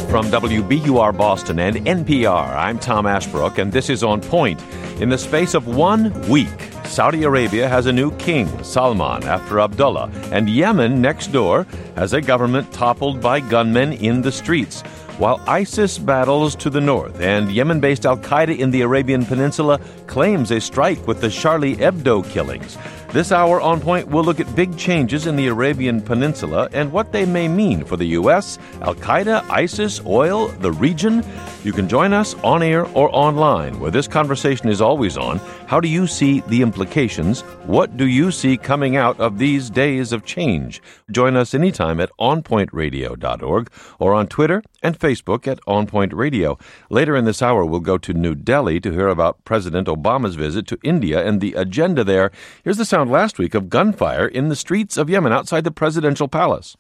from WBUR Boston and NPR. I'm Tom Ashbrook, and this is On Point. In the space of 1 week, Saudi Arabia has a new king, Salman, after Abdullah, and Yemen, next door, has a government toppled by gunmen in the streets. While ISIS battles to the north and Yemen-based al-Qaeda in the Arabian Peninsula claims a strike with the Charlie Hebdo killings. This hour on Point, we'll look at big changes in the Arabian Peninsula and what they may mean for the U.S., al-Qaeda, ISIS, oil, the region. You can join us on air or online, where this conversation is always on. How do you see the implications? What do you see coming out of these days of change? Join us anytime at onpointradio.org or on Twitter and Facebook at On Point Radio. Later in this hour, we'll go to New Delhi to hear about President Obama's visit to India and the agenda there. Here's the sound last week of gunfire in the streets of Yemen outside the presidential palace.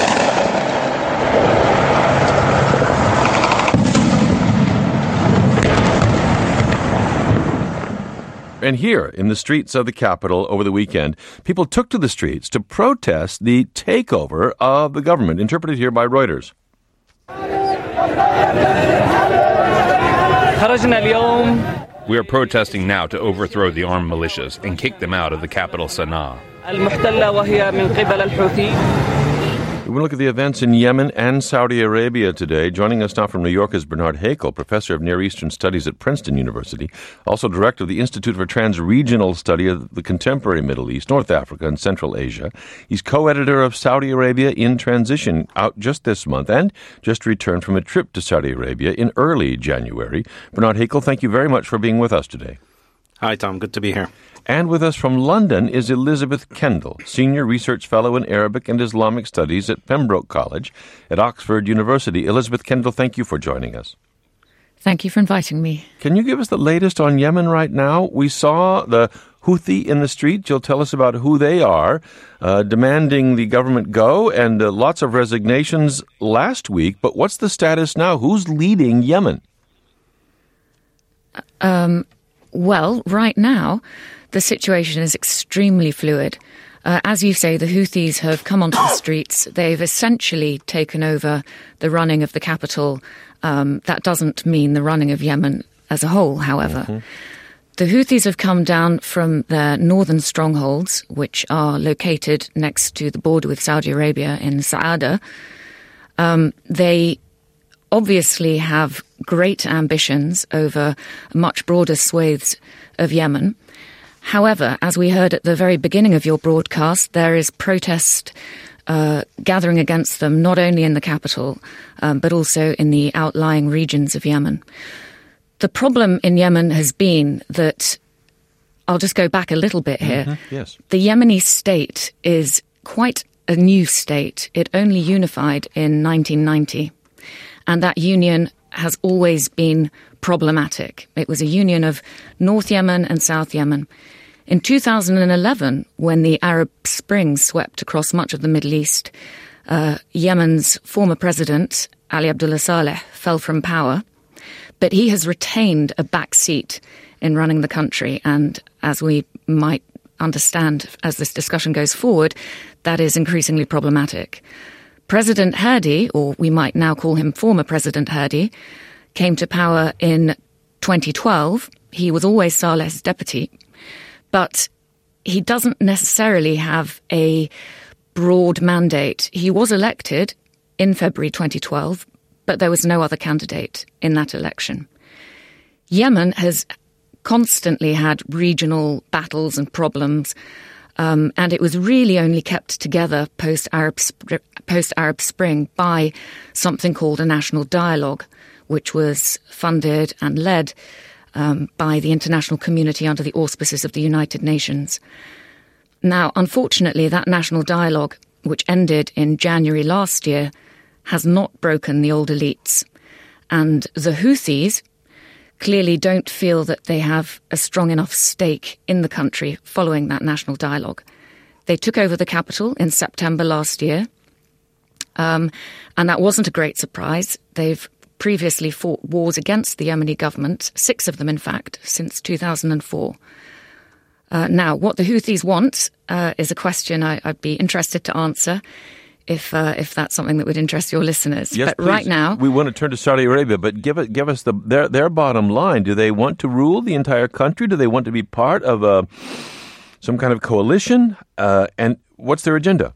And here, in the streets of the capital over the weekend, people took to the streets to protest the takeover of the government, interpreted here by Reuters. We are protesting now to overthrow the armed militias and kick them out of the capital, Sana'a. We will look at the events in Yemen and Saudi Arabia today. Joining us now from New York is Bernard Hakel, professor of Near Eastern Studies at Princeton University, also director of the Institute for Trans-Regional Study of the Contemporary Middle East, North Africa, and Central Asia. He's co-editor of Saudi Arabia in Transition, out just this month, and just returned from a trip to Saudi Arabia in early January. Bernard Hakel, thank you very much for being with us today. Hi, Tom. Good to be here. And with us from London is Elizabeth Kendall, Senior Research Fellow in Arabic and Islamic Studies at Pembroke College at Oxford University. Elizabeth Kendall, thank you for joining us. Thank you for inviting me. Can you give us the latest on Yemen right now? We saw the Houthi in the street. You'll tell us about who they are, demanding the government go, and lots of resignations last week. But what's the status now? Who's leading Yemen? Well, right now, the situation is extremely fluid. As you say, the Houthis have come onto the streets. They've essentially taken over the running of the capital. That doesn't mean the running of Yemen as a whole, however. Mm-hmm. The Houthis have come down from their northern strongholds, which are located next to the border with Saudi Arabia in Sa'ada. They obviously have great ambitions over much broader swathes of Yemen. However, as we heard at the very beginning of your broadcast, there is protest gathering against them, not only in the capital, but also in the outlying regions of Yemen. The problem in Yemen has been that, I'll just go back a little bit here. Mm-hmm. Yes. The Yemeni state is quite a new state. It only unified in 1990. And that union has always been problematic. It was a union of North Yemen and South Yemen. In 2011, when the Arab Spring swept across much of the Middle East, Yemen's former president, Ali Abdullah Saleh, fell from power. But he has retained a back seat in running the country. And as we might understand as this discussion goes forward, that is increasingly problematic. President Hadi, or we might now call him former President Hadi, came to power in 2012. He was always Saleh's deputy, but he doesn't necessarily have a broad mandate. He was elected in February 2012, but there was no other candidate in that election. Yemen has constantly had regional battles and problems, and it was really only kept together post-Arab Spring by something called a national dialogue, which was funded and led by the international community under the auspices of the United Nations. Now, unfortunately, that national dialogue, which ended in January last year, has not broken the old elites. And the Houthis clearly don't feel that they have a strong enough stake in the country following that national dialogue. They took over the capital in September last year, and that wasn't a great surprise. They've previously fought wars against the Yemeni government, 6 of them, in fact, since 2004. Now, what the Houthis want is a question I'd be interested to answer. if that's something that would interest your listeners. Yes, but please. Right now, we want to turn to Saudi Arabia, but give us their bottom line. Do they want to rule the entire country? Do they want to be part of some kind of coalition? And what's their agenda?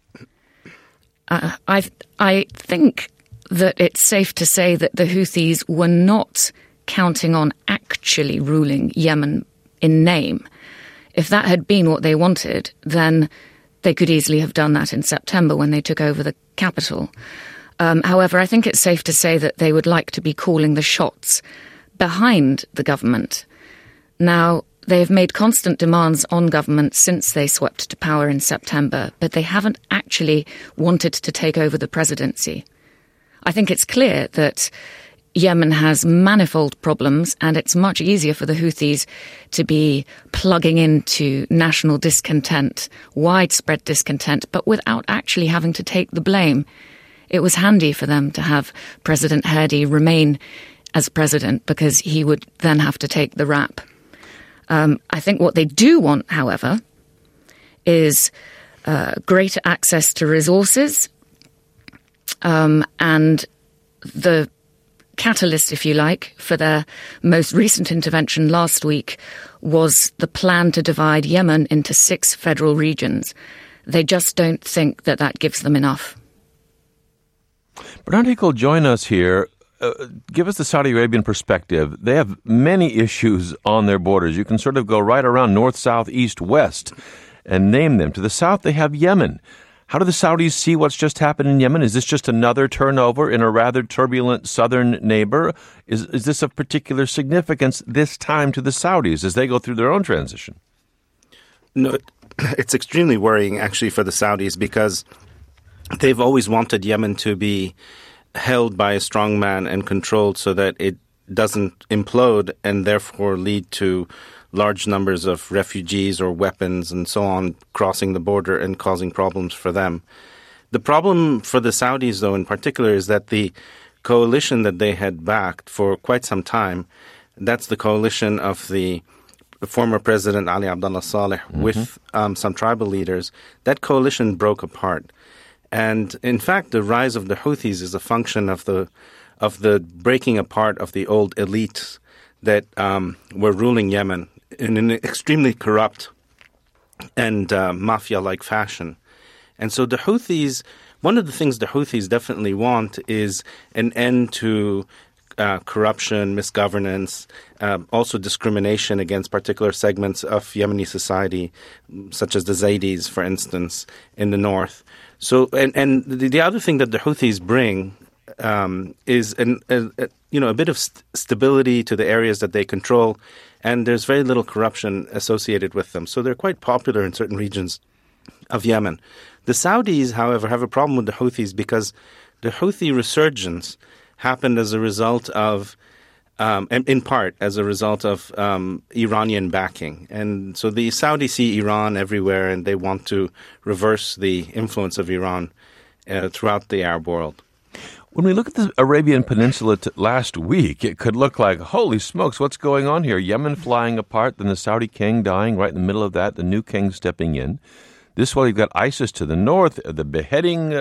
I think that it's safe to say that the Houthis were not counting on actually ruling Yemen in name. If that had been what they wanted, then they could easily have done that in September when they took over the capital. However, I think it's safe to say that they would like to be calling the shots behind the government. Now, they have made constant demands on government since they swept to power in September, but they haven't actually wanted to take over the presidency. I think it's clear that Yemen has manifold problems, and it's much easier for the Houthis to be plugging into national discontent, widespread discontent, but without actually having to take the blame. It was handy for them to have President Hadi remain as president because he would then have to take the rap. I think what they do want, however, is greater access to resources, and the catalyst, if you like, for their most recent intervention last week was the plan to divide Yemen into 6 federal regions. They just don't think that that gives them enough. Bernard Hickel, join us here. Give us the Saudi Arabian perspective. They have many issues on their borders. You can sort of go right around north, south, east, west and name them. To the south, they have Yemen. How do the Saudis see what's just happened in Yemen? Is this just another turnover in a rather turbulent southern neighbor? Is this of particular significance this time to the Saudis as they go through their own transition? No, it's extremely worrying, actually, for the Saudis because they've always wanted Yemen to be held by a strong man and controlled so that it doesn't implode and therefore lead to large numbers of refugees or weapons and so on crossing the border and causing problems for them. The problem for the Saudis, though, in particular, is that the coalition that they had backed for quite some time, that's the coalition of the former President Ali Abdullah Saleh with some tribal leaders. That coalition broke apart. And in fact, the rise of the Houthis is a function of the breaking apart of the old elites that were ruling Yemen in an extremely corrupt and mafia-like fashion. And so the Houthis, one of the things the Houthis definitely want is an end to corruption, misgovernance, also discrimination against particular segments of Yemeni society, such as the Zaydis, for instance, in the north. So, and the other thing that the Houthis bring is a bit of stability to the areas that they control, and there's very little corruption associated with them. So they're quite popular in certain regions of Yemen. The Saudis, however, have a problem with the Houthis because the Houthi resurgence happened as a result of, in part, as a result of Iranian backing. And so the Saudis see Iran everywhere, and they want to reverse the influence of Iran throughout the Arab world. When we look at the Arabian Peninsula last week, it could look like, holy smokes, what's going on here? Yemen flying apart, then the Saudi king dying right in the middle of that, the new king stepping in. This while you've got ISIS to the north, the beheading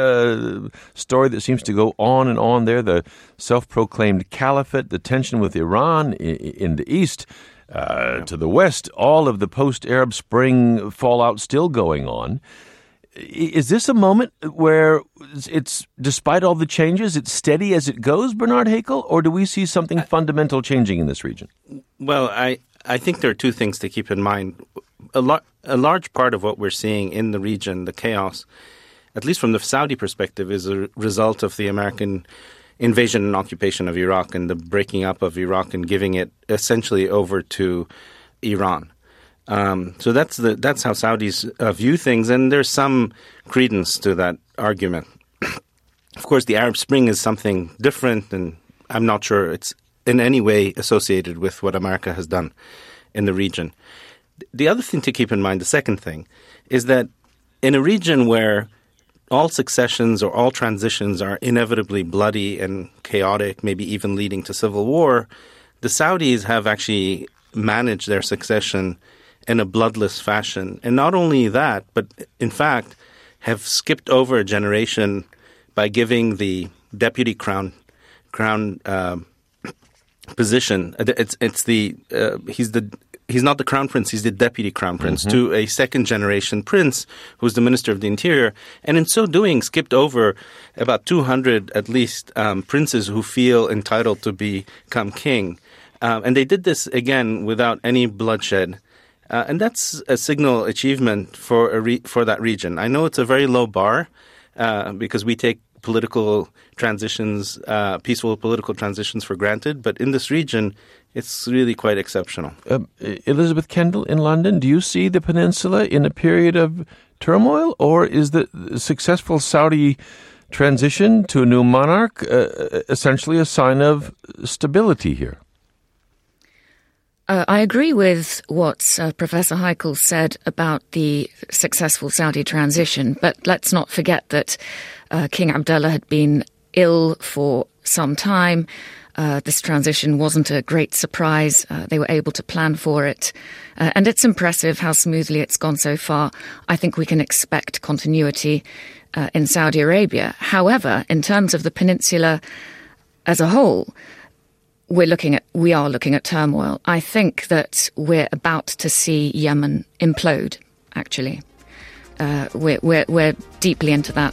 story that seems to go on and on there, the self-proclaimed caliphate, the tension with Iran in the east, to the west, all of the post-Arab Spring fallout still going on. Is this a moment where it's, despite all the changes, it's steady as it goes, Bernard Hickel, or do we see something fundamental changing in this region? Well, I think there are two things to keep in mind. A large part of what we're seeing in the region, the chaos, at least from the Saudi perspective, is a result of the American invasion and occupation of Iraq and the breaking up of Iraq and giving it essentially over to Iran. So that's how Saudis view things, and there's some credence to that argument. Of course, the Arab Spring is something different, and I'm not sure it's in any way associated with what America has done in the region. The other thing to keep in mind, the second thing, is that in a region where all successions or all transitions are inevitably bloody and chaotic, maybe even leading to civil war, the Saudis have actually managed their succession in a bloodless fashion. And not only that, but in fact, have skipped over a generation by giving the deputy crown position. He's not the crown prince, he's the deputy crown prince, to a second generation prince who's the minister of the interior, and in so doing skipped over about 200 at least princes who feel entitled to become king. And they did this again without any bloodshed. And that's a signal achievement for that region. I know it's a very low bar because we take political transitions, peaceful political transitions for granted, but in this region, it's really quite exceptional. Elizabeth Kendall in London, do you see the peninsula in a period of turmoil, or is the successful Saudi transition to a new monarch essentially a sign of stability here? I agree with what Professor Heikel said about the successful Saudi transition, but let's not forget that King Abdullah had been ill for some time. This transition wasn't a great surprise. They were able to plan for it. And it's impressive how smoothly it's gone so far. I think we can expect continuity in Saudi Arabia. However, in terms of the peninsula as a whole, we are looking at turmoil. I think that we're about to see Yemen implode, actually. We're deeply into that.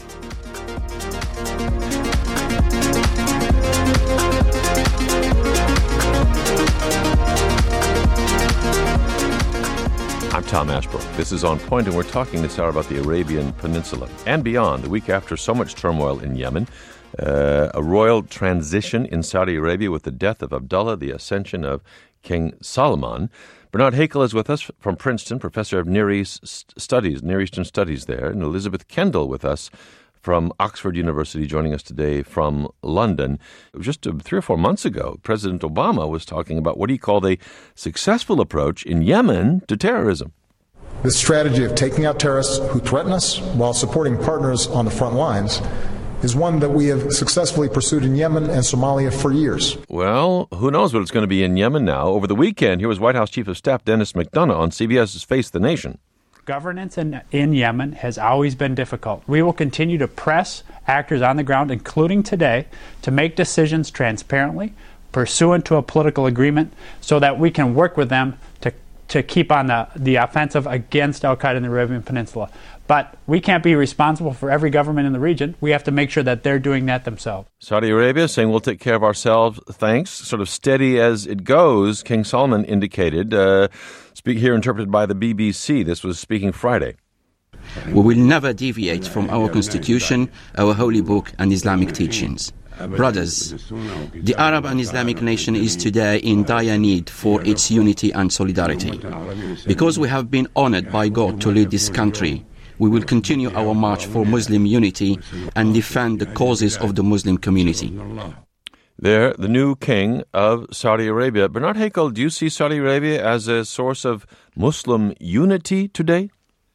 I'm Tom Ashbrook. This is On Point, and we're talking this hour about the Arabian Peninsula and beyond. The week after so much turmoil in Yemen, a royal transition in Saudi Arabia with the death of Abdullah, the ascension of King Salman. Bernard Hakel is with us from Princeton, professor of Near Eastern Studies there, and Elizabeth Kendall with us from Oxford University, joining us today from London. Just 3 or 4 months ago, President Obama was talking about what he called a successful approach in Yemen to terrorism. This strategy of taking out terrorists who threaten us while supporting partners on the front lines is one that we have successfully pursued in Yemen and Somalia for years. Well, who knows what it's going to be in Yemen now. Over the weekend, here was White House Chief of Staff Dennis McDonough on CBS's Face the Nation. Governance in Yemen has always been difficult. We will continue to press actors on the ground, including today, to make decisions transparently, pursuant to a political agreement, so that we can work with them to keep on the offensive against al-Qaeda in the Arabian Peninsula. But we can't be responsible for every government in the region. We have to make sure that they're doing that themselves. Saudi Arabia saying we'll take care of ourselves, thanks. Sort of steady as it goes, King Salman indicated. Speak here interpreted by the BBC. This was speaking Friday. We will never deviate from our constitution, our holy book and Islamic teachings. Brothers, the Arab and Islamic nation is today in dire need for its unity and solidarity. Because we have been honored by God to lead this country, we will continue our march for Muslim unity and defend the causes of the Muslim community. There, the new king of Saudi Arabia. Bernard Hakel, do you see Saudi Arabia as a source of Muslim unity today?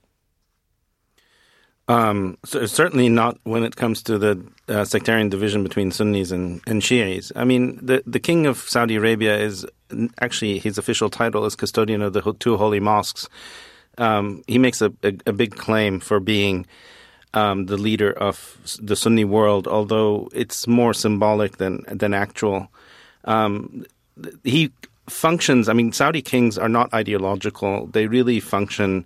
So certainly not when it comes to the sectarian division between Sunnis and Shi'is. I mean, the king of Saudi Arabia is actually, his official title is custodian of the 2 holy mosques. He makes a big claim for being the leader of the Sunni world, although it's more symbolic than actual. He functions, I mean, Saudi kings are not ideological. They really function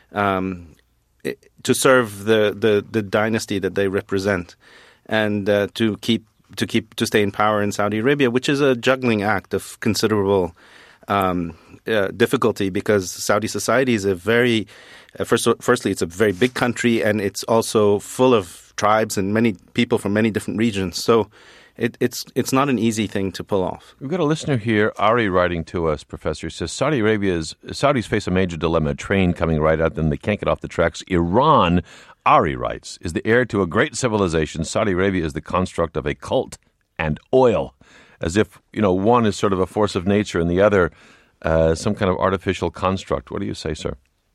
to serve the dynasty that they represent, and to stay in power in Saudi Arabia, which is a juggling act of considerable difficulty, because Saudi society is a very firstly it's a very big country, and it's also full of tribes and many people from many different regions. So it's not an easy thing to pull off. We've got a listener here, Ari, writing to us, Professor. He says, Saudis face a major dilemma, a train coming right at them. They can't get off the tracks. Iran, Ari writes, is the heir to a great civilization. Saudi Arabia is the construct of a cult and oil. As if, one is sort of a force of nature and the other some kind of artificial construct. What do you say, sir?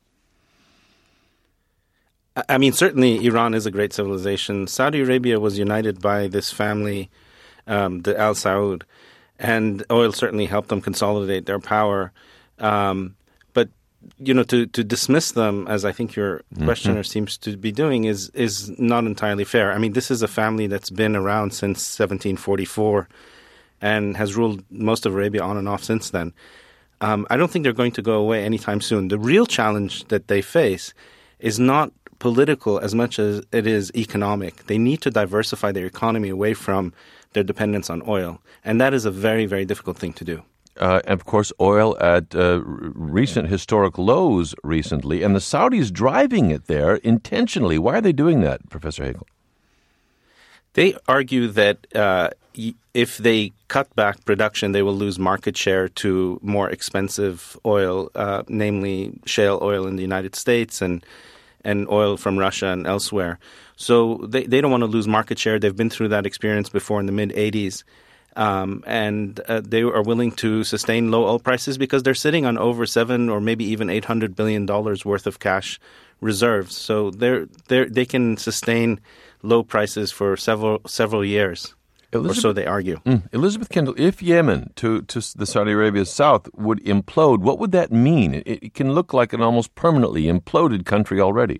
I mean, certainly Iran is a great civilization. Saudi Arabia was united by this family, the Al Saud, and oil certainly helped them consolidate their power. But to dismiss them, as I think your questioner seems to be doing, is not entirely fair. I mean, this is a family that's been around since 1744 and has ruled most of Arabia on and off since then. I don't think they're going to go away anytime soon. The real challenge that they face is not political as much as it is economic. They need to diversify their economy away from their dependence on oil, and that is a very, very difficult thing to do. And of course, oil at recent historic lows recently, and the Saudis driving it there intentionally. Why are they doing that, Professor Hagel? They argue that if they cut back production, they will lose market share to more expensive oil, namely shale oil in the United States and oil from Russia and elsewhere. So they don't want to lose market share. They've been through that experience before in the mid-'80s. And they are willing to sustain low oil prices because they're sitting on over $7 or maybe even $800 billion worth of cash reserves. So they can sustain low prices for several years, or so they argue. Elizabeth Kendall, if Yemen to the Saudi Arabia's south would implode, what would that mean? It can look like an almost permanently imploded country already.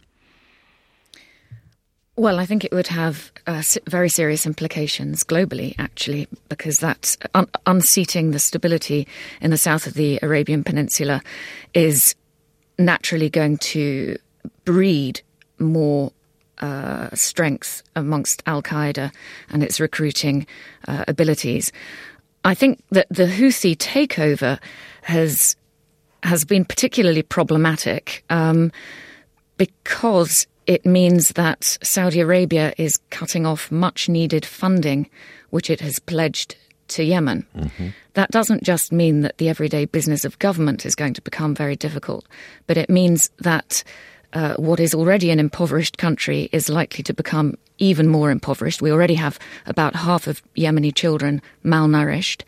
Well, I think it would have very serious implications globally, actually, because that's unseating the stability in the south of the Arabian Peninsula is naturally going to breed more strength amongst al-Qaeda and its recruiting abilities. I think that the Houthi takeover has been particularly problematic because it means that Saudi Arabia is cutting off much-needed funding, which it has pledged to Yemen. Mm-hmm. That doesn't just mean that the everyday business of government is going to become very difficult, but it means that what is already an impoverished country is likely to become even more impoverished. We already have about half of Yemeni children malnourished.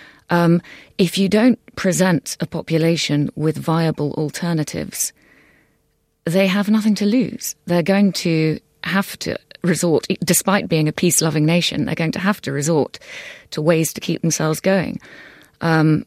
If you don't present a population with viable alternatives, they have nothing to lose. They're going to have to resort, despite being a peace-loving nation, they're going to have to resort to ways to keep themselves going. And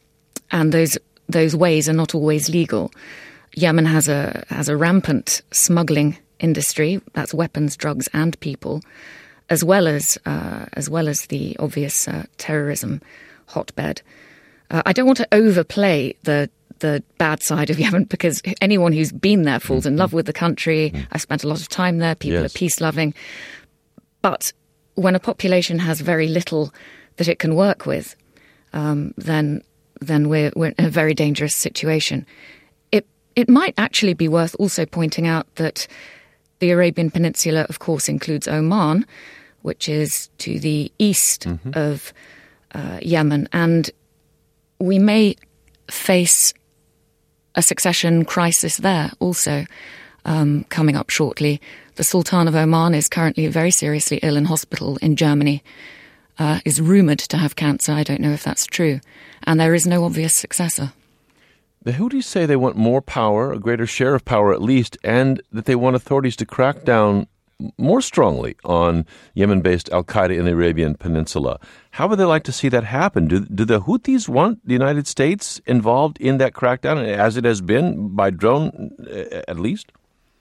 those ways are not always legal. Yemen has a rampant smuggling industry, that's weapons, drugs and people, as well as the obvious terrorism hotbed. I don't want to overplay the bad side of Yemen because anyone who's been there falls in love with the country. I've spent a lot of time there. People are peace-loving. But when a population has very little that it can work with, then we're in a very dangerous situation. It might actually be worth also pointing out that the Arabian Peninsula, of course, includes Oman, which is to the east of Yemen. And we may face a succession crisis there also coming up shortly. The Sultan of Oman is currently very seriously ill in hospital in Germany, is rumoured to have cancer. I don't know if that's true. And there is no obvious successor. The Houthis say they want more power, a greater share of power at least, and that they want authorities to crack down more strongly on Yemen-based al-Qaeda in the Arabian Peninsula. How would they like to see that happen? Do the Houthis want the United States involved in that crackdown, as it has been by drone at least?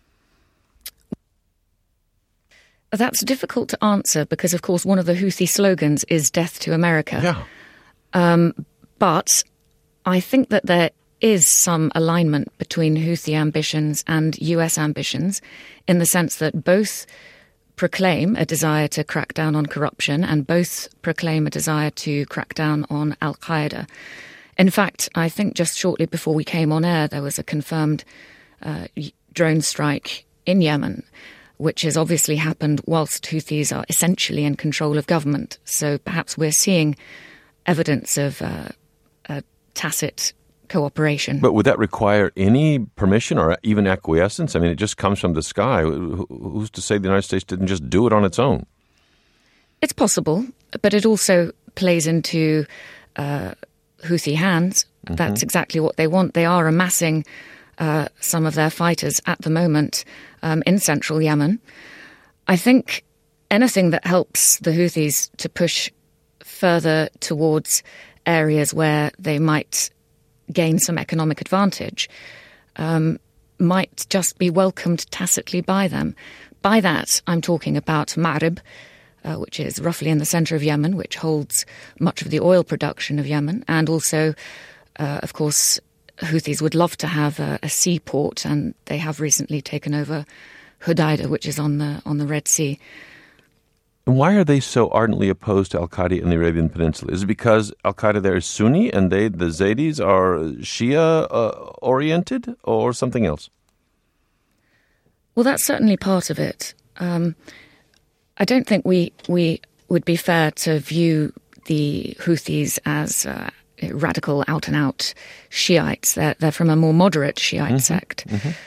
That's difficult to answer because, of course, one of the Houthi slogans is death to America. Yeah. But I think that there is some alignment between Houthi ambitions and US ambitions in the sense that both proclaim a desire to crack down on corruption and both proclaim a desire to crack down on al-Qaeda. In fact, I think just shortly before we came on air, there was a confirmed drone strike in Yemen, which has obviously happened whilst Houthis are essentially in control of government. So perhaps we're seeing evidence of a tacit cooperation. But would that require any permission or even acquiescence? I mean, it just comes from the sky. Who's to say the United States didn't just do it on its own? It's possible, but it also plays into Houthi hands. That's exactly what they want. They are amassing some of their fighters at the moment in central Yemen. I think anything that helps the Houthis to push further towards areas where they might gain some economic advantage might just be welcomed tacitly by them. By that, I'm talking about Ma'rib, which is roughly in the center of Yemen, which holds much of the oil production of Yemen. And also, of course, Houthis would love to have a seaport, and they have recently taken over Hodeidah, which is on the Red Sea. And why are they so ardently opposed to al-Qaeda in the Arabian Peninsula? Is it because al-Qaeda there is Sunni and the Zaydis are Shia-oriented, or something else? Well, that's certainly part of it. I don't think we would be fair to view the Houthis as radical, out-and-out Shiites. They're from a more moderate Shiite sect.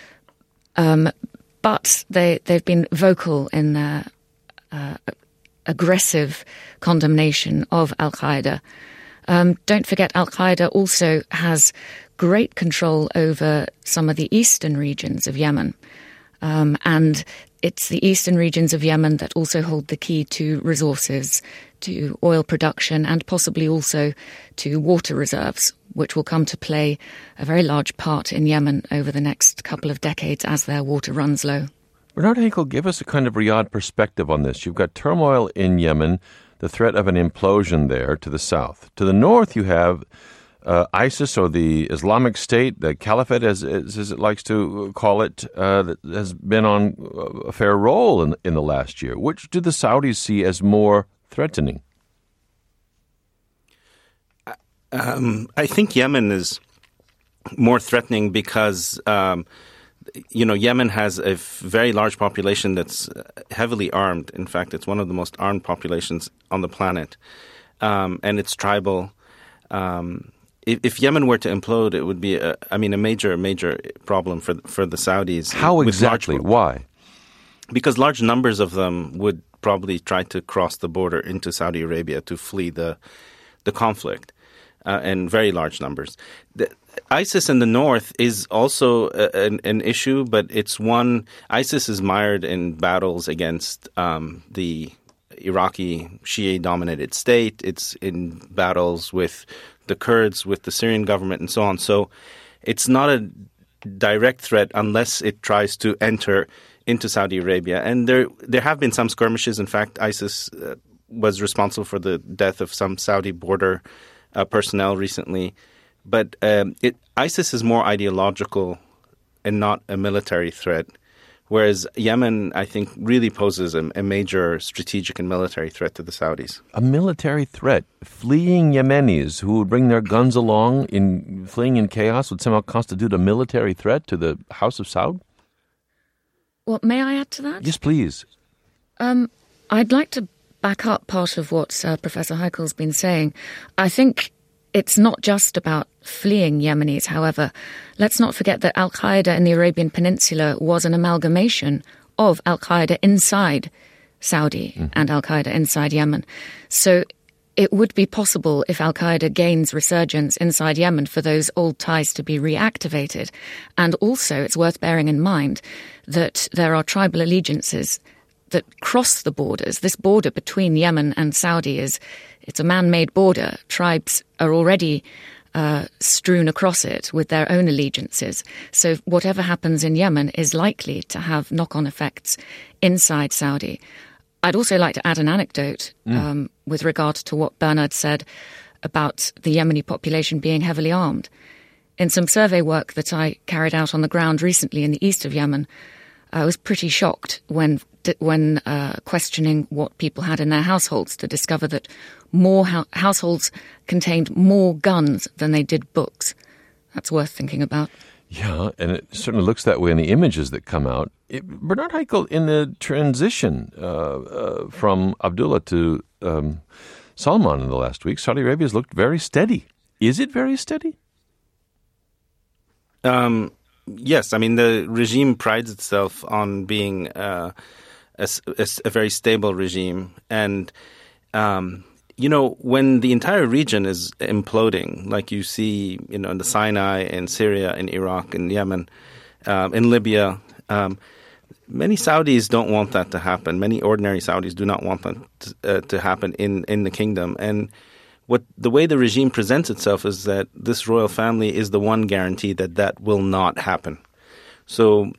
But they've been vocal in their aggressive condemnation of al-Qaeda. Don't forget, al-Qaeda also has great control over some of the eastern regions of Yemen. And it's the eastern regions of Yemen that also hold the key to resources, to oil production, and possibly also to water reserves, which will come to play a very large part in Yemen over the next couple of decades as their water runs low. Bernard Haykel, give us a kind of Riyadh perspective on this. You've got turmoil in Yemen, the threat of an implosion there to the south. To the north, you have ISIS, or the Islamic State, the Caliphate, as it likes to call it, that has been on a fair roll in the last year. Which do the Saudis see as more threatening? I think Yemen is more threatening because, Yemen has a very large population that's heavily armed. In fact, it's one of the most armed populations on the planet, and it's tribal. If Yemen were to implode, it would be a major problem for the Saudis. How exactly? Why? Because large numbers of them would probably try to cross the border into Saudi Arabia to flee the conflict, and very large numbers. ISIS in the north is also an issue, but it's one. ISIS is mired in battles against the Iraqi Shia-dominated state. It's in battles with the Kurds, with the Syrian government, and so on. So it's not a direct threat unless it tries to enter into Saudi Arabia. And there have been some skirmishes. In fact, ISIS was responsible for the death of some Saudi border personnel recently. But ISIS is more ideological and not a military threat, whereas Yemen, I think, really poses a major strategic and military threat to the Saudis. A military threat? Fleeing Yemenis who would bring their guns along, fleeing in chaos, would somehow constitute a military threat to the House of Saud? Well, may I add to that? Yes, please. I'd like to back up part of what Professor Haykel's been saying. I think it's not just about fleeing Yemenis, however. Let's not forget that al-Qaeda in the Arabian Peninsula was an amalgamation of al-Qaeda inside Saudi and al-Qaeda inside Yemen. So it would be possible, if al-Qaeda gains resurgence inside Yemen, for those old ties to be reactivated. And also, it's worth bearing in mind that there are tribal allegiances that cross the borders. This border between Yemen and Saudi it's a man-made border. Tribes are already strewn across it with their own allegiances. So whatever happens in Yemen is likely to have knock-on effects inside Saudi. I'd also like to add an anecdote with regard to what Bernard said about the Yemeni population being heavily armed. In some survey work that I carried out on the ground recently in the east of Yemen, I was pretty shocked when questioning what people had in their households to discover that more households contained more guns than they did books. That's worth thinking about. Yeah, and it certainly looks that way in the images that come out. Bernard Haykel, in the transition from Abdullah to Salman in the last week, Saudi Arabia has looked very steady. Is it very steady? Yes, I mean, the regime prides itself on being a very stable regime. And, when the entire region is imploding, like you see, in the Sinai, in Syria, in Iraq, in Yemen, in Libya, many Saudis don't want that to happen. Many ordinary Saudis do not want that to happen in the kingdom. And the way the regime presents itself is that this royal family is the one guarantee that will not happen. So,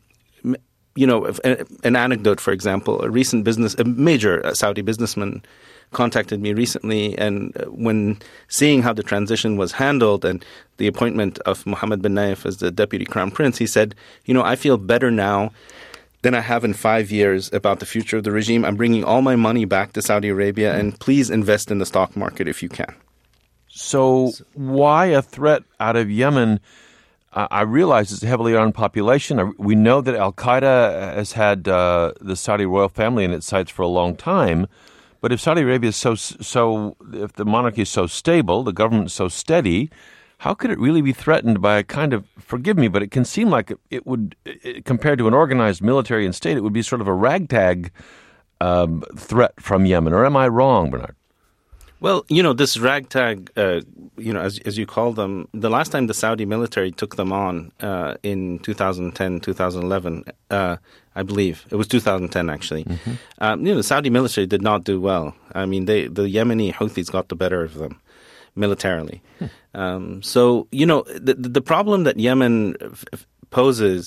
an anecdote, for example, a major Saudi businessman contacted me recently, and when seeing how the transition was handled and the appointment of Mohammed bin Nayef as the deputy crown prince, he said, I feel better now than I have in 5 years about the future of the regime. I'm bringing all my money back to Saudi Arabia, and please invest in the stock market if you can. So why a threat out of Yemen? I realize it's a heavily armed population. We know that Al-Qaeda has had the Saudi royal family in its sights for a long time. But if Saudi Arabia is if the monarchy is so stable, the government is so steady, how could it really be threatened by a kind of, forgive me, but it can seem like it would, compared to an organized military and state, it would be sort of a ragtag threat from Yemen. Or am I wrong, Bernard? Well, this ragtag, as you call them, the last time the Saudi military took them on in 2010, 2011, I believe. It was 2010, actually. Mm-hmm. The Saudi military did not do well. I mean, the Yemeni Houthis got the better of them militarily. So, the problem that Yemen poses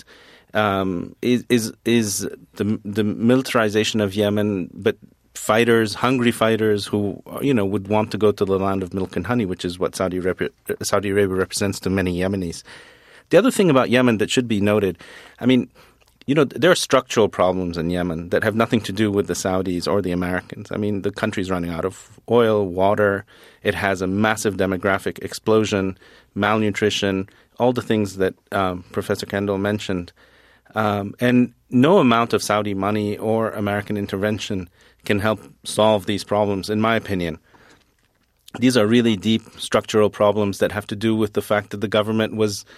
is the militarization of Yemen, but hungry fighters who, would want to go to the land of milk and honey, which is what Saudi Arabia represents to many Yemenis. The other thing about Yemen that should be noted, I mean, there are structural problems in Yemen that have nothing to do with the Saudis or the Americans. I mean, the country's running out of oil, water. It has a massive demographic explosion, malnutrition, all the things that Professor Kendall mentioned. And no amount of Saudi money or American intervention can help solve these problems, in my opinion. These are really deep structural problems that have to do with the fact that the government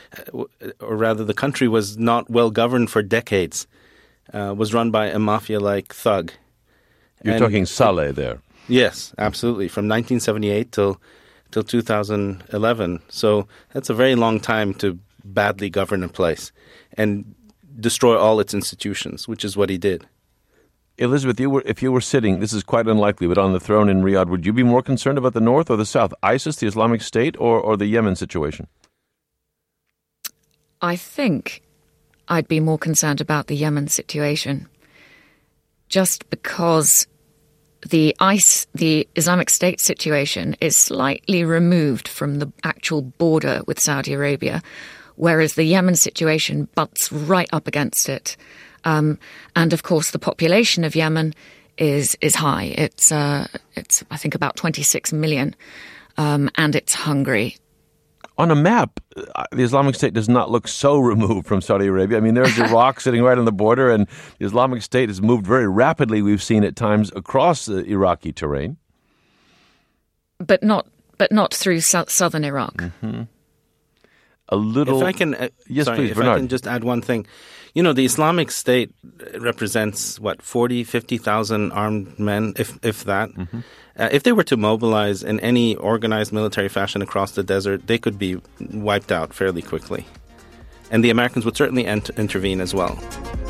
the country was not well governed for decades, was run by a mafia-like thug. You're talking Saleh there. Yes, absolutely, from 1978 till 2011. So that's a very long time to badly govern a place and destroy all its institutions, which is what he did. Elizabeth, if you were sitting, this is quite unlikely, but on the throne in Riyadh, would you be more concerned about the North or the South, ISIS, the Islamic State, or the Yemen situation? I think I'd be more concerned about the Yemen situation, just because the Islamic State situation is slightly removed from the actual border with Saudi Arabia, whereas the Yemen situation butts right up against it. And of course, the population of Yemen is high. It's I think about 26 million, and it's hungry. On a map, the Islamic State does not look so removed from Saudi Arabia. I mean, there's Iraq sitting right on the border, and the Islamic State has moved very rapidly. We've seen at times across the Iraqi terrain, but not through southern Iraq. Mm-hmm. A little. If I can, please, Bernard. I can just add one thing. The Islamic State represents, 50,000 armed men, if that. Mm-hmm. If they were to mobilize in any organized military fashion across the desert, they could be wiped out fairly quickly. And the Americans would certainly intervene as well.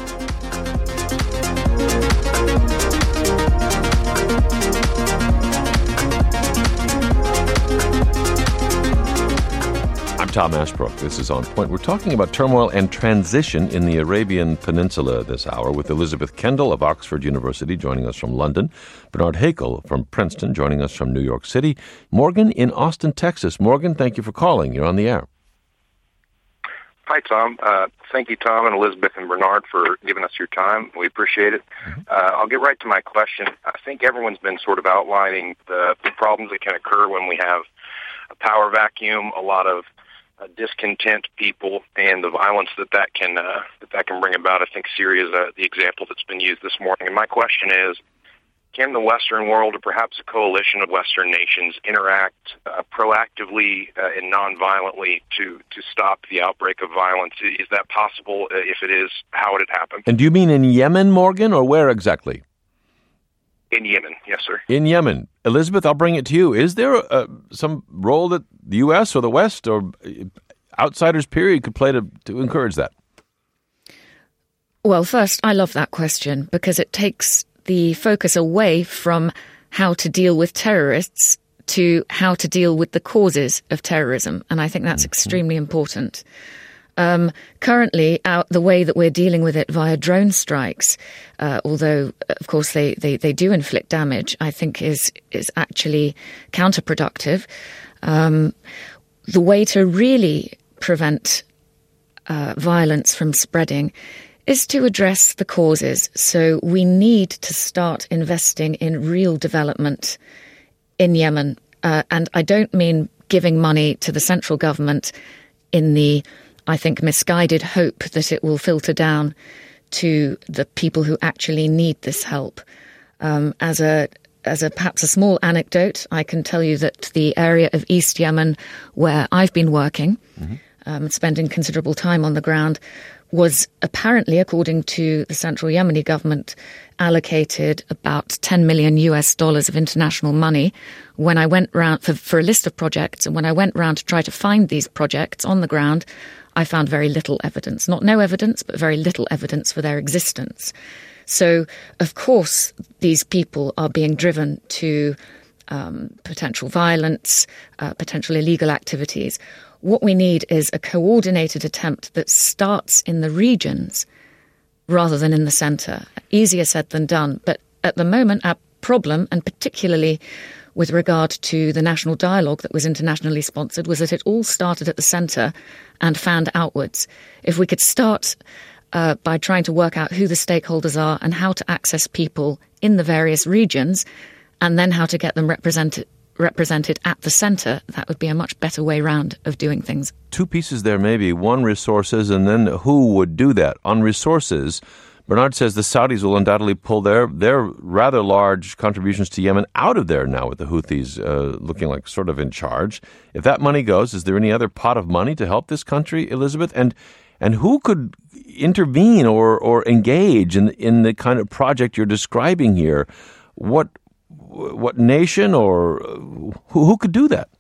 Tom Ashbrook. This is On Point. We're talking about turmoil and transition in the Arabian Peninsula this hour with Elizabeth Kendall of Oxford University joining us from London, Bernard Hakel from Princeton joining us from New York City, Morgan in Austin, Texas. Morgan, thank you for calling. You're on the air. Hi, Tom. Thank you, Tom and Elizabeth and Bernard, for giving us your time. We appreciate it. Mm-hmm. I'll get right to my question. I think everyone's been sort of outlining the problems that can occur when we have a power vacuum, a lot of discontent people, and the violence that can bring about. I think Syria is the example that's been used this morning. And my question is, can the Western world, or perhaps a coalition of Western nations, interact proactively and non-violently to stop the outbreak of violence? Is that possible? If it is, how would it happen? And do you mean in Yemen, Morgan, or where exactly? In Yemen, yes, sir. In Yemen. Elizabeth, I'll bring it to you. Is there some role that the U.S. or the West or outsiders, period, could play to encourage that? Well, first, I love that question because it takes the focus away from how to deal with terrorists to how to deal with the causes of terrorism. And I think that's extremely important. Currently, the way that we're dealing with it via drone strikes, although, of course, they do inflict damage, I think is actually counterproductive. The way to really prevent violence from spreading is to address the causes. So we need to start investing in real development in Yemen. And I don't mean giving money to the central government in the, I think, misguided hope that it will filter down to the people who actually need this help. As a perhaps a small anecdote, I can tell you that the area of East Yemen where I've been working, spending considerable time on the ground, was apparently, according to the central Yemeni government, allocated about $10 million of international money when I went round for a list of projects. And when I went round to try to find these projects on the ground, I found very little evidence. Not no evidence, but very little evidence for their existence. So, of course, these people are being driven to potential violence, potential illegal activities. What we need is a coordinated attempt that starts in the regions rather than in the centre. Easier said than done. But at the moment, our problem, and particularly with regard to the national dialogue that was internationally sponsored, was that it all started at the centre and fanned outwards. If we could start by trying to work out who the stakeholders are and how to access people in the various regions, and then how to get them represented at the centre, that would be a much better way round of doing things. Two pieces there maybe. One, resources, and then who would do that. On resources, Bernard says the Saudis will undoubtedly pull their rather large contributions to Yemen out of there now with the Houthis looking like sort of in charge. If that money goes, is there any other pot of money to help this country, Elizabeth? And who could intervene or engage in the kind of project you're describing here? What nation or who could do that?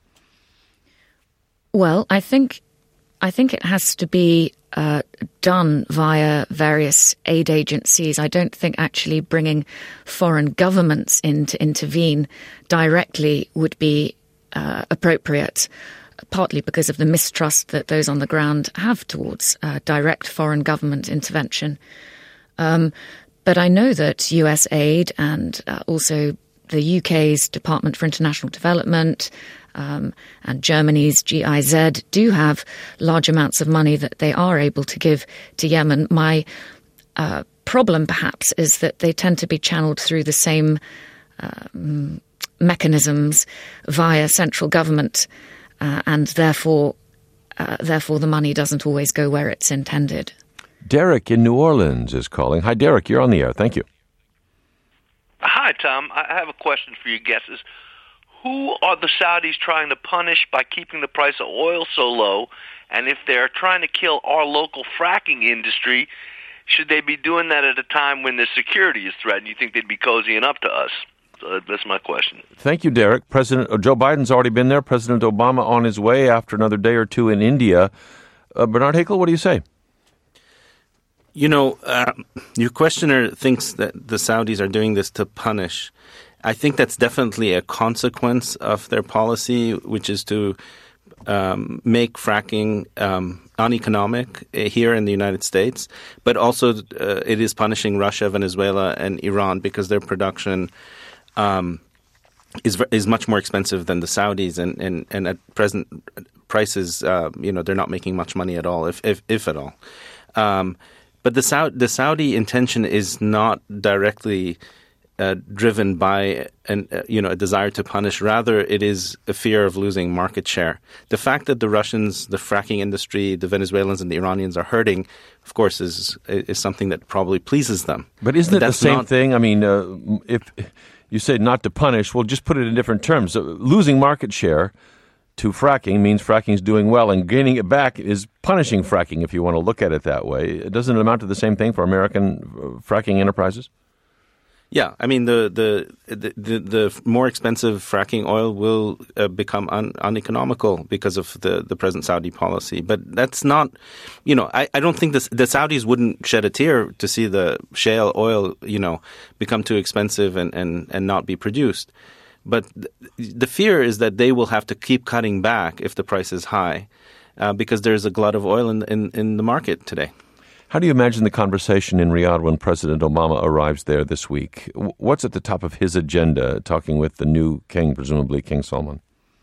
Well, I think it has to be done via various aid agencies. I don't think actually bringing foreign governments in to intervene directly would be appropriate, partly because of the mistrust that those on the ground have towards direct foreign government intervention. But I know that US aid and also the UK's Department for International Development and Germany's GIZ do have large amounts of money that they are able to give to Yemen. My problem, perhaps, is that they tend to be channeled through the same mechanisms via central government, and therefore the money doesn't always go where it's intended. Derek in New Orleans is calling. Hi, Derek. You're on the air. Thank you. Hi, Tom. I have a question for your guesses. Who are the Saudis trying to punish by keeping the price of oil so low? And if they're trying to kill our local fracking industry, should they be doing that at a time when the security is threatened? You think they'd be cozying up to us? So that's my question. Thank you, Derek. President Joe Biden's already been there. President Obama on his way after another day or two in India. Bernard Hakel, what do you say? You know, your questioner thinks that the Saudis are doing this to punish. I think that's definitely a consequence of their policy, which is to make fracking uneconomic here in the United States. But also it is punishing Russia, Venezuela, and Iran because their production is much more expensive than the Saudis. And at present prices, they're not making much money at all, if at all. But the Saudi intention is not directly driven by a desire to punish. Rather, it is a fear of losing market share. The fact that the Russians, the fracking industry, the Venezuelans, and the Iranians are hurting, of course, is something that probably pleases them. But isn't it the same thing? I mean, if you say not to punish, well, just put it in different terms. Losing market share to fracking means fracking is doing well, and gaining it back is punishing fracking, if you want to look at it that way. Doesn't it amount to the same thing for American fracking enterprises? Yeah, I mean, the more expensive fracking oil will become uneconomical because of the present Saudi policy. But that's not, I don't think the Saudis wouldn't shed a tear to see the shale oil, become too expensive and not be produced. But the fear is that they will have to keep cutting back if the price is high, because there's a glut of oil in the market today. How do you imagine the conversation in Riyadh when President Obama arrives there this week? What's at the top of his agenda, talking with the new king, presumably King Salman?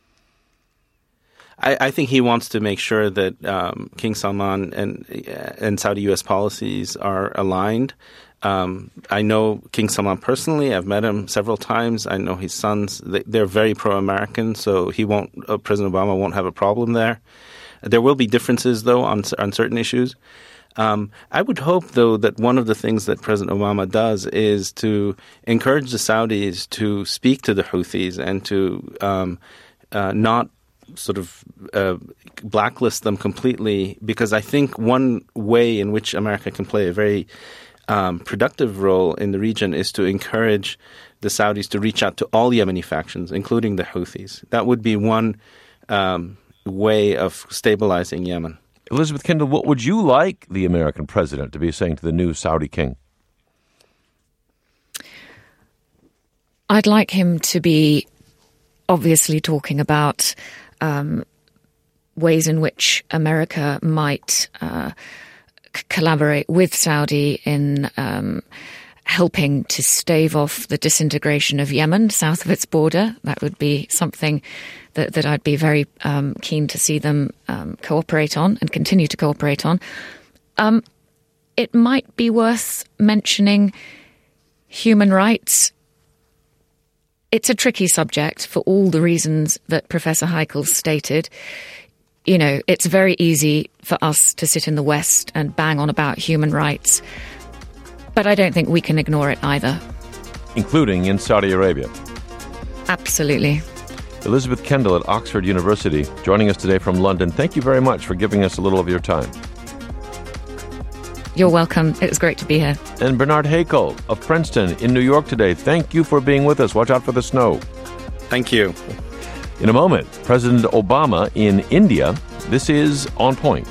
I think he wants to make sure that King Salman and Saudi U.S. policies are aligned. I know King Salman personally. I've met him several times. I know his sons. They're very pro-American, so President Obama won't have a problem there. There will be differences, though, on certain issues. I would hope, though, that one of the things that President Obama does is to encourage the Saudis to speak to the Houthis and to not sort of blacklist them completely, because I think one way in which America can play a very productive role in the region is to encourage the Saudis to reach out to all Yemeni factions, including the Houthis. That would be one way of stabilizing Yemen. Elizabeth Kendall, what would you like the American president to be saying to the new Saudi king? I'd like him to be obviously talking about ways in which America might collaborate with Saudi in helping to stave off the disintegration of Yemen south of its border. That would be something that I'd be very keen to see them cooperate on and continue to cooperate on. It might be worth mentioning human rights. It's a tricky subject for all the reasons that Professor Heikel stated. You know, it's very easy for us to sit in the West and bang on about human rights, but I don't think we can ignore it either. Including in Saudi Arabia. Absolutely. Elizabeth Kendall at Oxford University, joining us today from London. Thank you very much for giving us a little of your time. You're welcome. It was great to be here. And Bernard Hakel of Princeton in New York today. Thank you for being with us. Watch out for the snow. Thank you. In a moment, President Obama in India. This is On Point.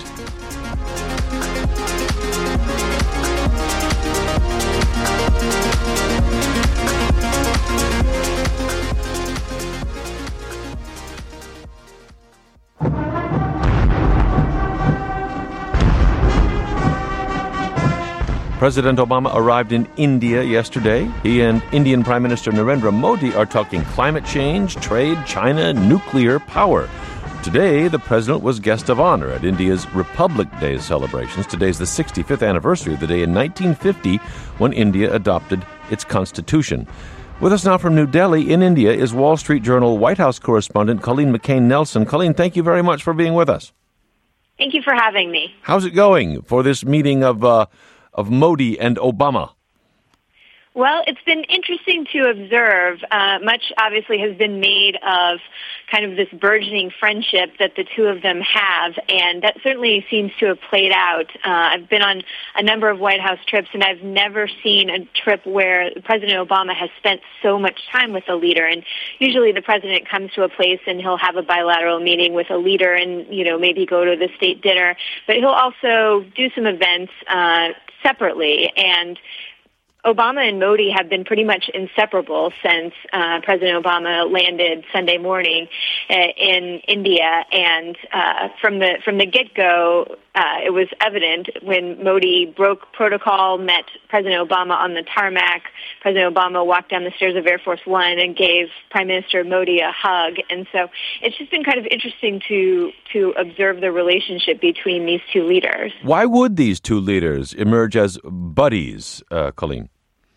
President Obama arrived in India yesterday. He and Indian Prime Minister Narendra Modi are talking climate change, trade, China, nuclear power. Today, the president was guest of honor at India's Republic Day celebrations. Today's the 65th anniversary of the day in 1950 when India adopted its constitution. With us now from New Delhi in India is Wall Street Journal White House correspondent Colleen McCain-Nelson. Colleen, thank you very much for being with us. Thank you for having me. How's it going for this meeting of Modi and Obama? Well, it's been interesting to observe. Much obviously has been made of kind of this burgeoning friendship that the two of them have, and that certainly seems to have played out. I've been on a number of White House trips, and I've never seen a trip where President Obama has spent so much time with a leader. And usually the president comes to a place and he'll have a bilateral meeting with a leader and, you know, maybe go to the state dinner, but he'll also do some events separately. And Obama and Modi have been pretty much inseparable since President Obama landed Sunday morning in India, and from the get-go, it was evident when Modi broke protocol, met President Obama on the tarmac. President Obama walked down the stairs of Air Force One and gave Prime Minister Modi a hug, and so it's just been kind of interesting to observe the relationship between these two leaders. Why would these two leaders emerge as buddies, Colleen?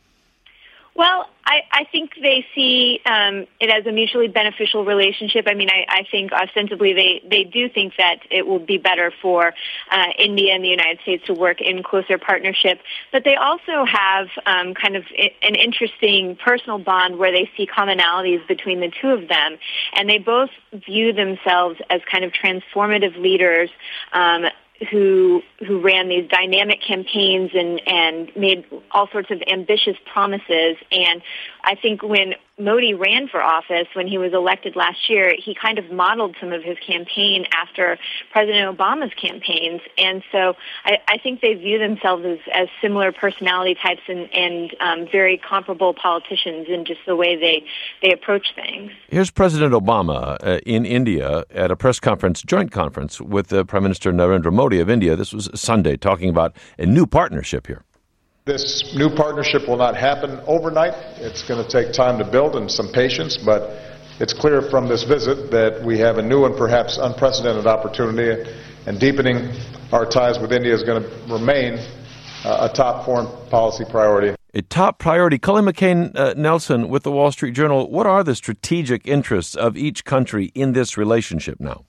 Well, I think they see it as a mutually beneficial relationship. I mean, I think ostensibly they do think that it will be better for India and the United States to work in closer partnership. But they also have kind of an interesting personal bond where they see commonalities between the two of them. And they both view themselves as kind of transformative leaders who ran these dynamic campaigns and made all sorts of ambitious promises. And I think when Modi ran for office, when he was elected last year, he kind of modeled some of his campaign after President Obama's campaigns. And so I think they view themselves as similar personality types and very comparable politicians in just the way they approach things. Here's President Obama in India at a press conference, joint conference with Prime Minister Narendra Modi of India. This was Sunday, talking about a new partnership here. This new partnership will not happen overnight. It's going to take time to build and some patience, but it's clear from this visit that we have a new and perhaps unprecedented opportunity, and deepening our ties with India is going to remain a top foreign policy priority. A top priority. Cullen McCain-Nelson with the Wall Street Journal. What are the strategic interests of each country in this relationship now?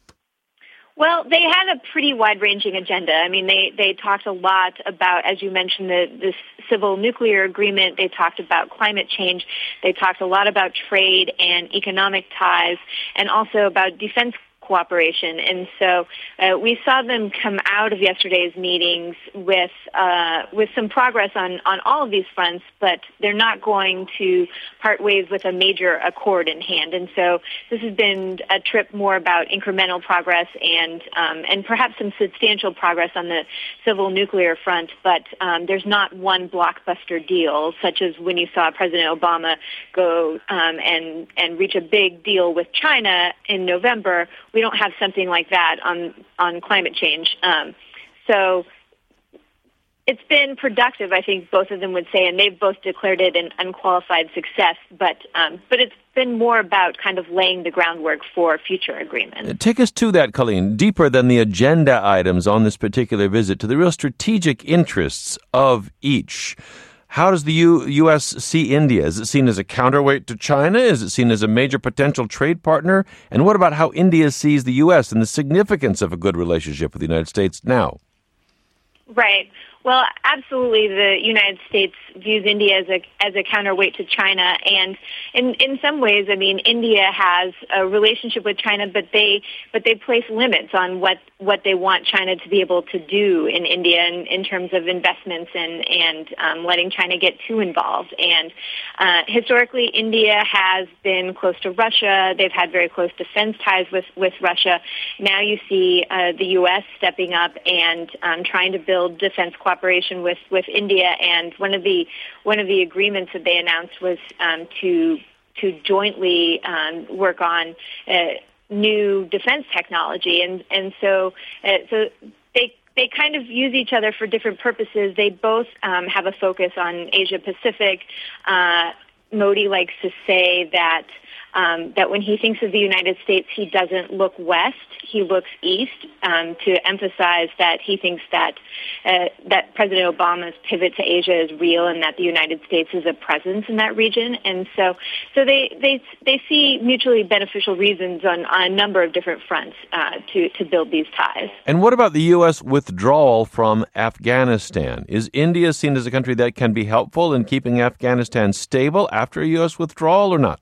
Well, they had a pretty wide-ranging agenda. I mean, they talked a lot about, as you mentioned, this civil nuclear agreement. They talked about climate change. They talked a lot about trade and economic ties, and also about defense cooperation. And so we saw them come out of yesterday's meetings with some progress on all of these fronts, but they're not going to part ways with a major accord in hand. And so this has been a trip more about incremental progress and perhaps some substantial progress on the civil nuclear front, but there's not one blockbuster deal, such as when you saw President Obama go and reach a big deal with China in November. We don't have something like that on climate change. So it's been productive, I think both of them would say, and they've both declared it an unqualified success, but it's been more about kind of laying the groundwork for future agreements. Take us to that, Colleen, deeper than the agenda items on this particular visit, to the real strategic interests of each. How does the U.S. see India? Is it seen as a counterweight to China? Is it seen as a major potential trade partner? And what about how India sees the U.S. and the significance of a good relationship with the United States now? Right. Well, absolutely, the United States views India as a counterweight to China, and in some ways, I mean, India has a relationship with China, but they place limits on what they want China to be able to do in India in terms of investments and letting China get too involved. And historically, India has been close to Russia. They've had very close defense ties with Russia. Now you see the U.S. stepping up and trying to build defense cooperation with India, and one of the agreements that they announced was to jointly work on new defense technology, and so they kind of use each other for different purposes. They both have a focus on Asia Pacific. Modi likes to say that when he thinks of the United States, he doesn't look west, he looks east, to emphasize that he thinks that President Obama's pivot to Asia is real and that the United States is a presence in that region. And so they see mutually beneficial reasons on a number of different fronts to build these ties. And what about the U.S. withdrawal from Afghanistan? Is India seen as a country that can be helpful in keeping Afghanistan stable after a U.S. withdrawal or not?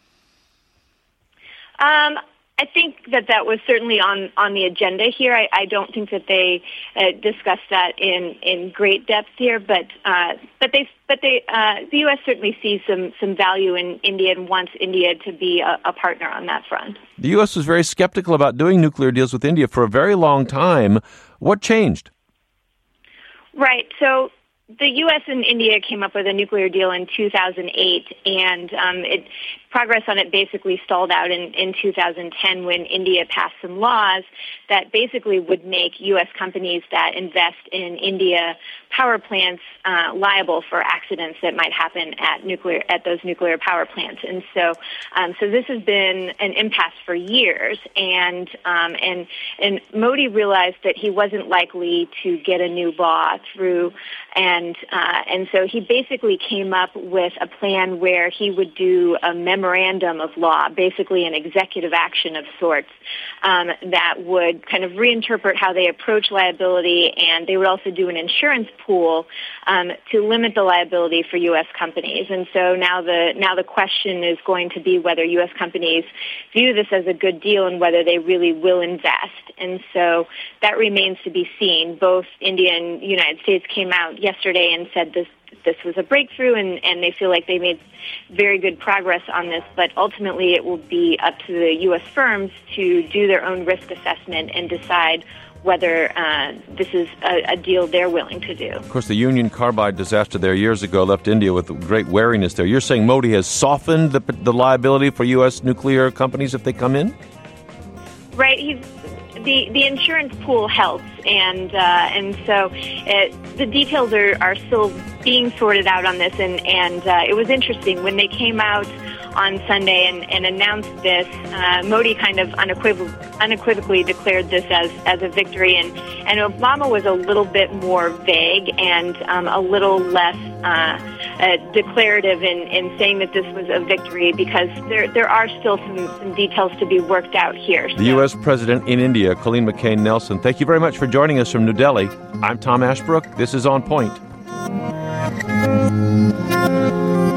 I think that was certainly on the agenda here. I don't think that they discussed that in great depth here, but the U.S. certainly sees some value in India and wants India to be a partner on that front. The U.S. was very skeptical about doing nuclear deals with India for a very long time. What changed? Right. So the U.S. and India came up with a nuclear deal in 2008, and progress on it basically stalled out in 2010 when India passed some laws that basically would make U.S. companies that invest in India power plants liable for accidents that might happen at those nuclear power plants. And so this has been an impasse for years, and Modi realized that he wasn't likely to get a new law through, and so he basically came up with a plan where he would do a memorandum of law, basically an executive action of sorts, that would kind of reinterpret how they approach liability, and they would also do an insurance pool to limit the liability for U.S. companies. And so now the question is going to be whether U.S. companies view this as a good deal and whether they really will invest. And so that remains to be seen. Both India and the United States came out yesterday and said this was a breakthrough, and they feel like they made very good progress on this. But ultimately, it will be up to the U.S. firms to do their own risk assessment and decide whether this is a deal they're willing to do. Of course, the Union Carbide disaster there years ago left India with great wariness there. You're saying Modi has softened the liability for U.S. nuclear companies if they come in? Right. The insurance pool helps, and so the details are still being sorted out on this. And it was interesting when they came out on Sunday and announced this. Modi kind of unequivocally declared this as a victory, and Obama was a little bit more vague and a little less declarative in saying that this was a victory, because there are still some details to be worked out here. The U.S. President in India, Colleen McCain Nelson, thank you very much for joining us from New Delhi. I'm Tom Ashbrook. This is On Point.